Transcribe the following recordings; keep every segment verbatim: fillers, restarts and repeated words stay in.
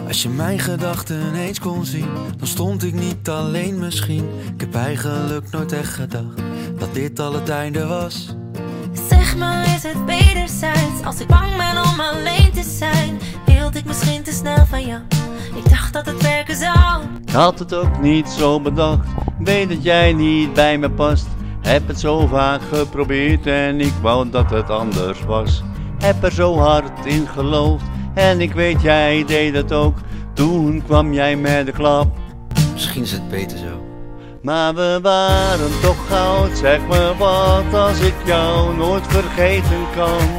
Als je mijn gedachten eens kon zien, dan stond ik niet alleen misschien. Ik heb eigenlijk nooit echt gedacht dat dit al het einde was. Zeg maar, is het wederzijds? Als ik bang ben om alleen te zijn, hield ik misschien te snel van jou. Ik dacht dat het werken zou. Ik had het ook niet zo bedacht, weet dat jij niet bij me past. Heb het zo vaak geprobeerd en ik wou dat het anders was. Heb er zo hard in geloofd en ik weet jij deed het ook. Toen kwam jij met de klap. Misschien is het beter zo. Maar we waren toch goud, zeg me wat als ik jou nooit vergeten kan.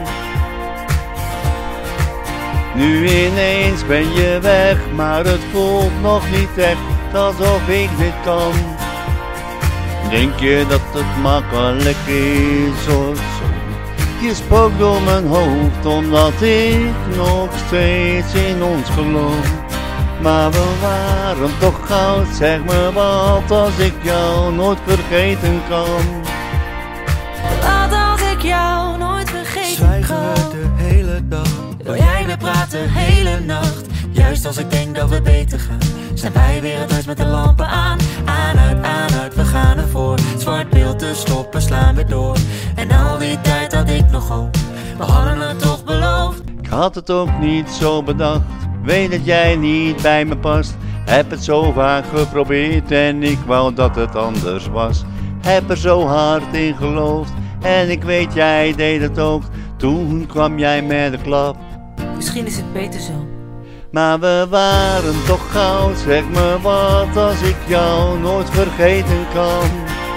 Nu ineens ben je weg, maar het voelt nog niet echt alsof ik dit kan. Denk je dat het makkelijk is of zo? Je spookt door mijn hoofd omdat ik nog steeds in ons geloof. Maar we waren toch goud, zeg me wat als ik jou nooit vergeten kan. Wat als ik jou nooit vergeten Zwijgen kan? we de hele dag, Wil jij weer praten hele nacht? juist als ik denk dat we beter gaan, zijn wij weer het huis met de lampen aan. Aan, uit, aan, uit, we gaan ervoor. Zwart beeld te stoppen, slaan we door. En al die tijd had ik nog hoop, we hadden het toch beloofd. Ik had het ook niet zo bedacht, weet dat jij niet bij me past. Heb het zo vaak geprobeerd en ik wou dat het anders was. Heb er zo hard in geloofd en ik weet jij deed het ook. Toen kwam jij met de klap. Misschien is het beter zo. Maar we waren toch goud, zeg me wat als ik jou nooit vergeten kan.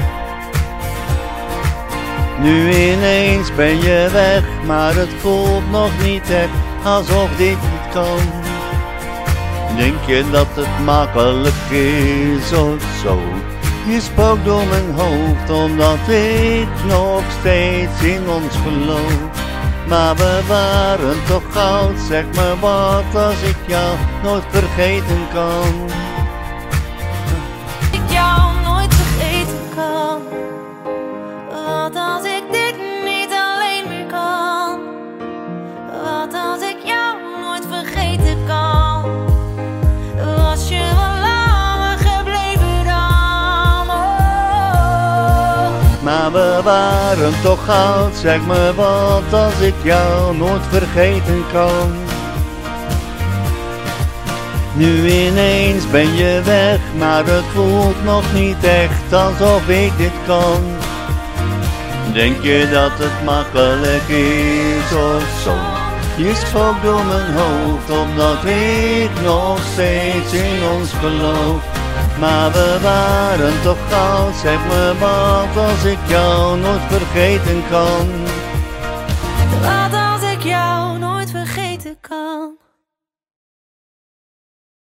Nu ineens ben je weg, maar het voelt nog niet echt alsof dit niet kan. Denk je dat het makkelijk is of zo? Je spookt door mijn hoofd omdat ik nog steeds in ons geloof. Maar we waren toch goud, zeg me wat als ik jou nooit vergeten kan. Ik jou nooit vergeten kan. Wat als ik dit niet alleen meer kan? Wat als ik jou nooit vergeten kan? Was je wel langer gebleven dan? Oh. Maar we waren toch goud, zeg me wat als ik jou nooit vergeten kan. Nu ineens ben je weg, maar het voelt nog niet echt alsof ik dit kan. Denk je dat het makkelijk is of zo? Je spookt door mijn hoofd omdat ik nog steeds in ons geloof. Maar we waren toch goud, zeg me wat als ik jou nooit vergeten kan. Wat als ik jou nooit vergeten kan?